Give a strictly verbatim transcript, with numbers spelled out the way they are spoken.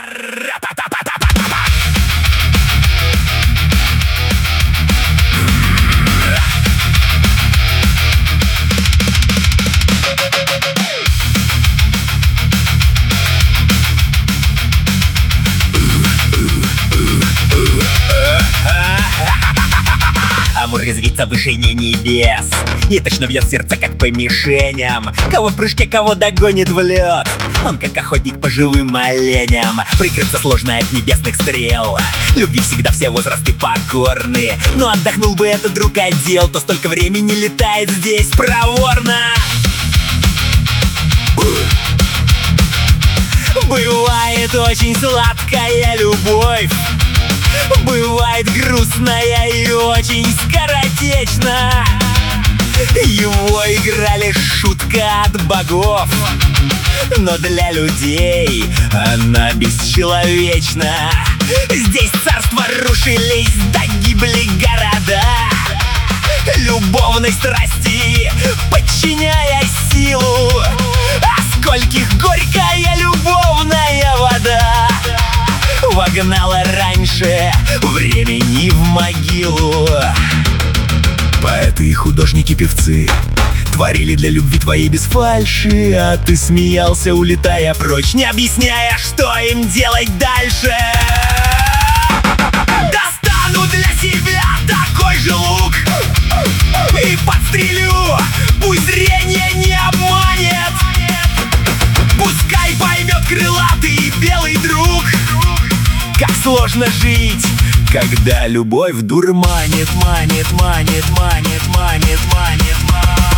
Амур резвится выше небес и точно бьет сердце, как по мишеням. Кого в прыжке, кого догонит в лед. Он как охотник по живым оленям. Прикрыться сложно от небесных стрел. Любви всегда все возрасты покорны. Но отдохнул бы этот друг отдел, то столько времени летает здесь проворно. Бывает очень сладкая любовь, бывает грустная и очень скоротечна. Его игра лишь шутка от богов, но для людей она бесчеловечна. Здесь царства рушились, да гибли города, любовной страсти подчиняя силу. А скольких горькая любовная вода вогнала раньше времени в могилу. Поэты и художники, певцы творили для любви твоей без фальши, а ты смеялся, улетая прочь, не объясняя, что им делать дальше. Достану для себя такой же лук и подстрелю, пусть зрение не обманет. Пускай поймет крылатый белый друг, как сложно жить, когда любовь дурманит, манит, манит, манит, манит, манит, манит.